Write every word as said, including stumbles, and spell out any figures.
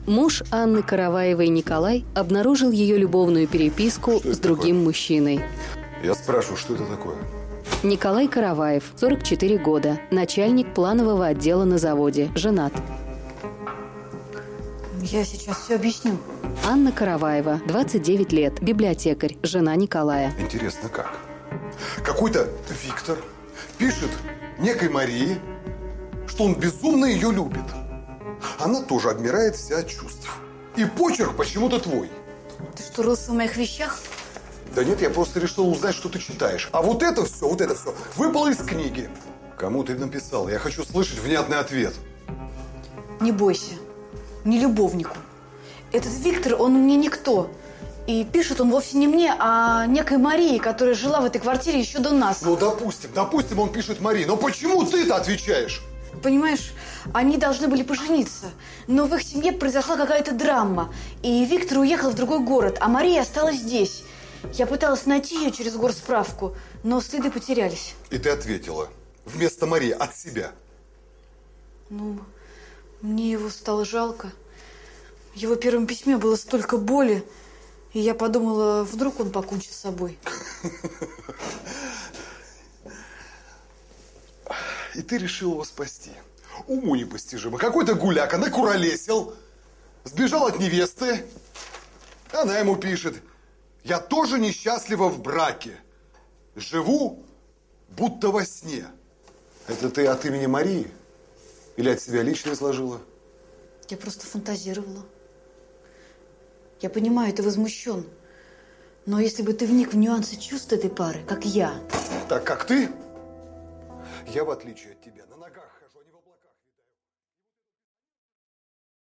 Муж Анны Караваевой Николай обнаружил ее любовную переписку с другим такое? мужчиной. Я спрашиваю, что это такое? Николай Караваев, сорок четыре года, начальник планового отдела на заводе, женат. Я сейчас все объясню. Анна Караваева, двадцать девять лет, библиотекарь, жена Николая. Интересно, как? Какой-то Виктор пишет некой Марии, что он безумно ее любит. Она тоже обмирает вся от чувств. И почерк почему-то твой. Ты что, рылся в моих вещах? Да нет, я просто решил узнать, что ты читаешь. А вот это все, вот это все выпало из книги. Кому ты написал? Я хочу слышать внятный ответ. Не бойся. Не любовнику. Этот Виктор, он мне никто. И пишет он вовсе не мне, а некой Марии, которая жила в этой квартире еще до нас. Ну, допустим, допустим, он пишет Марии. Но почему ты-то отвечаешь? Понимаешь, они должны были пожениться. Но в их семье произошла какая-то драма. И Виктор уехал в другой город, а Мария осталась здесь. Я пыталась найти ее через горсправку, но следы потерялись. И ты ответила вместо Марии от себя? Ну, мне его стало жалко. В его первом письме было столько боли. И я подумала, вдруг он покончит с собой. И ты решил его спасти. Уму непостижимо. Какой-то гуляка накуролесил, сбежал от невесты. Она ему пишет: я тоже несчастлива в браке. Живу, будто во сне. Это ты от имени Марии? Или от себя лично изложила? Я просто фантазировала. Я понимаю, ты возмущен. Но если бы ты вник в нюансы чувств этой пары, как я... Так как ты, я, в отличие от тебя...